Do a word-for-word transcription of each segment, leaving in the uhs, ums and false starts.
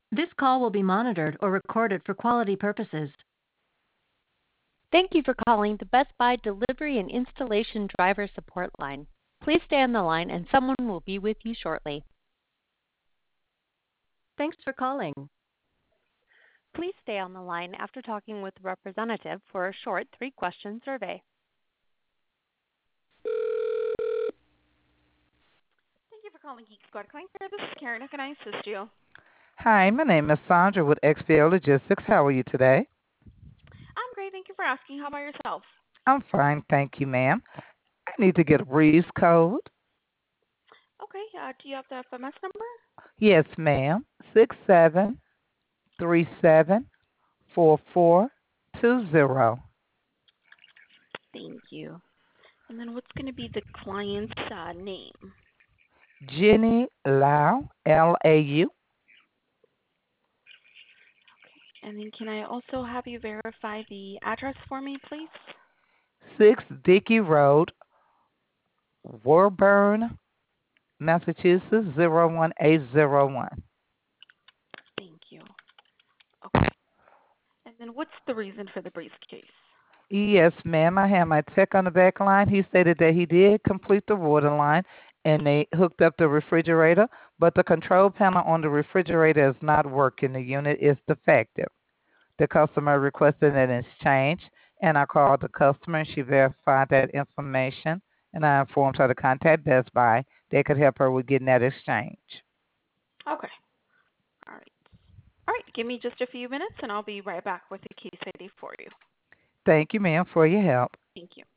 This call will be monitored or recorded for quality purposes. Thank you for calling the Best Buy Delivery and Installation Driver Support Line. Please stay on the line and someone will be with you shortly. Thanks for calling. Please stay on the line after talking with the representative for a short three-question survey. Thank you for calling Geek Squad Client Care. This is Karen. How can I assist you? Hi, my name is Sandra with X P L Logistics. How are you today? I'm great. Thank you for asking. How about yourself? I'm fine, thank you, ma'am. I need to get a breeze code. Okay. Uh, do you have the F M S number? Yes, ma'am. Six seven three seven four four two zero. Thank you. And then what's going to be the client's uh, name? Jenny Lau, L A U. And then can I also have you verify the address for me, please? Six Dickey Road, Warburn, Massachusetts zero one eight zero one. Thank you. Okay. And then what's the reason for the briefcase? Yes, ma'am. I have my tech on the back line. He stated that he did complete the water line and they hooked up the refrigerator, but the control panel on the refrigerator is not working. The unit is defective. The customer requested an exchange, and I called the customer and she verified that information, and I informed her to contact Best Buy. They could help her with getting that exchange. Okay. All right. All right. Give me just a few minutes and I'll be right back with the case I D for you. Thank you, ma'am, for your help. Thank you.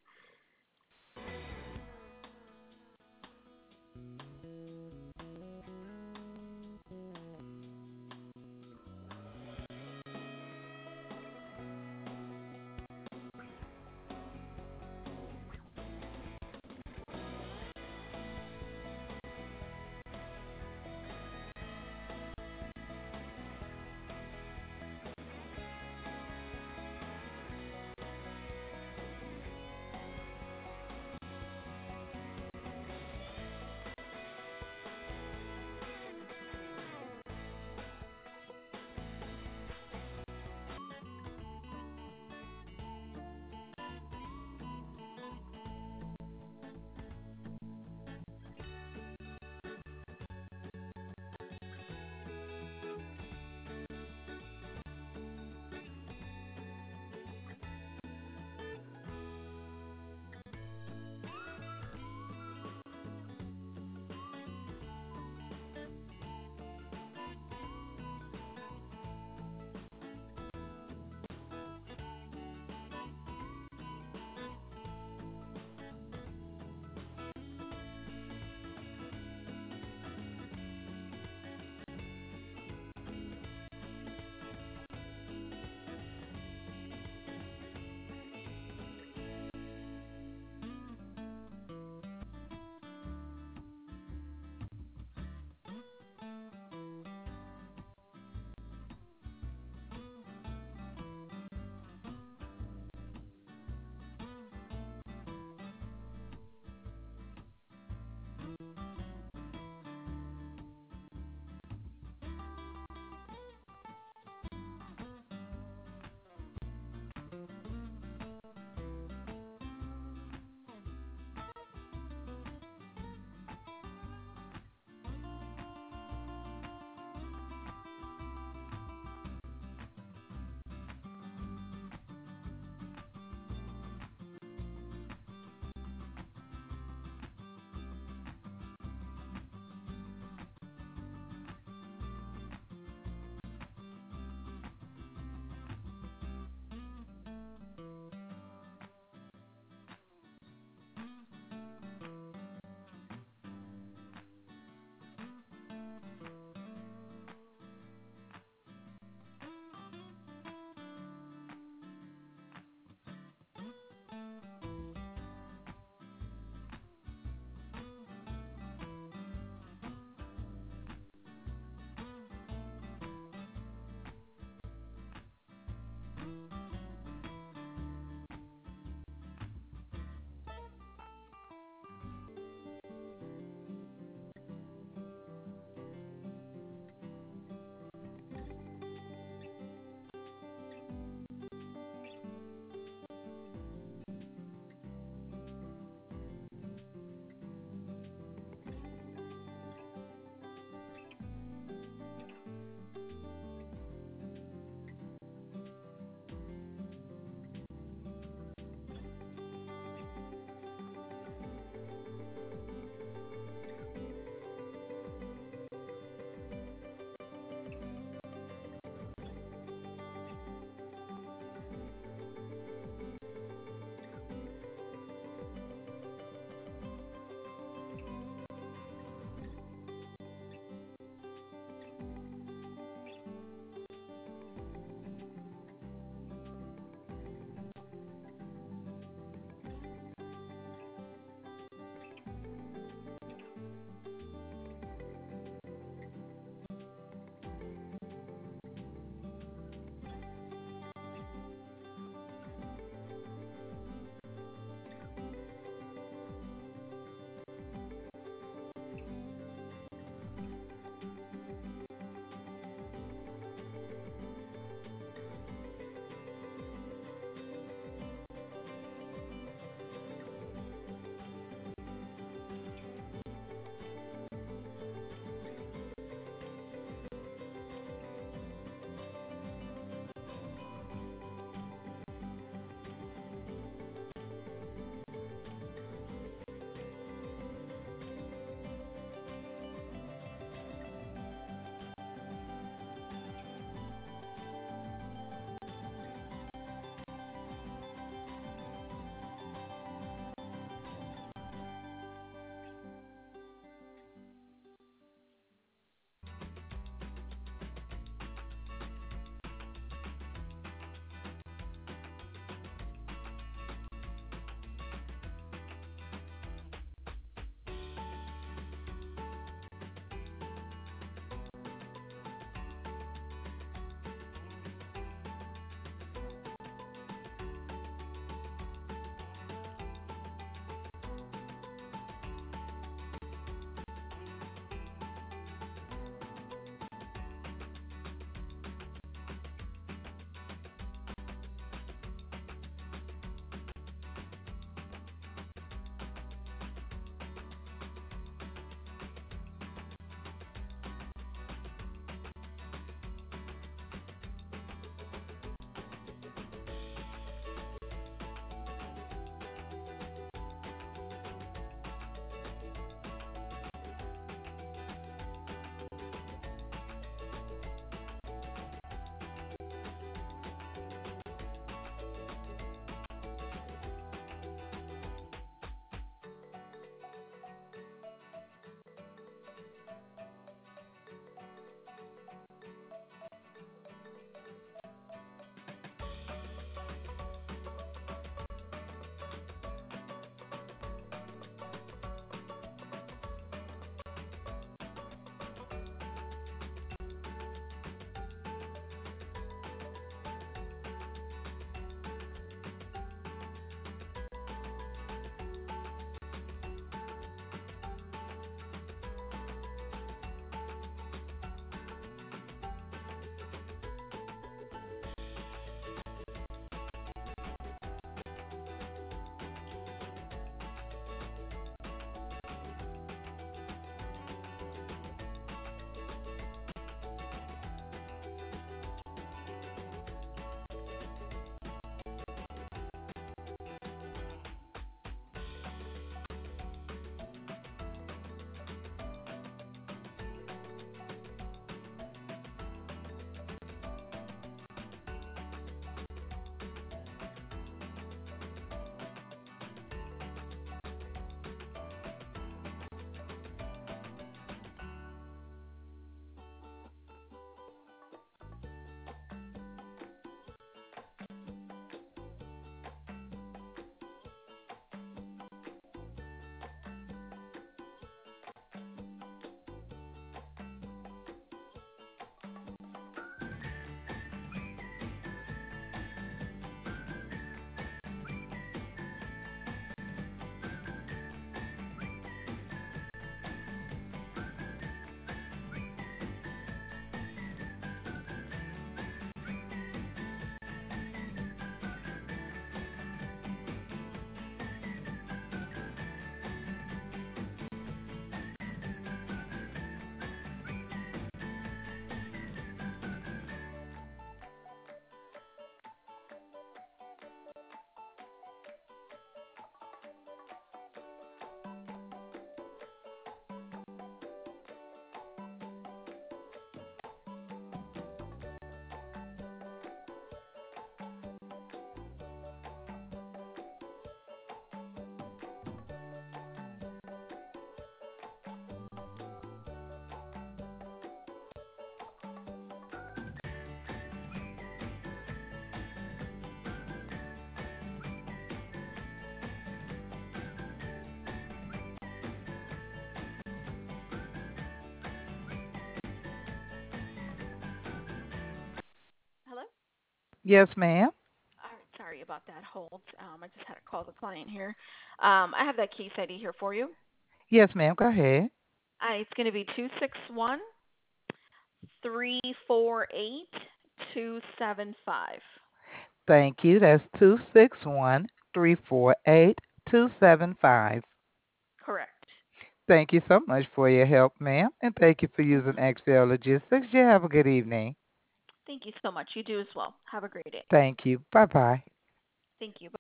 Yes, ma'am. All right, sorry about that hold. Um, I just had to call the client here. Um, I have that case I D here for you. Yes, ma'am. Go ahead. Uh, it's going to be two six one three four eight two seven five. Thank you. That's two six one three four eight two seven five. Correct. Thank you so much for your help, ma'am, and thank you for using Mm-hmm. X L Logistics. You have a good evening. Thank you so much. You do as well. Have a great day. Thank you. Bye bye. Thank you.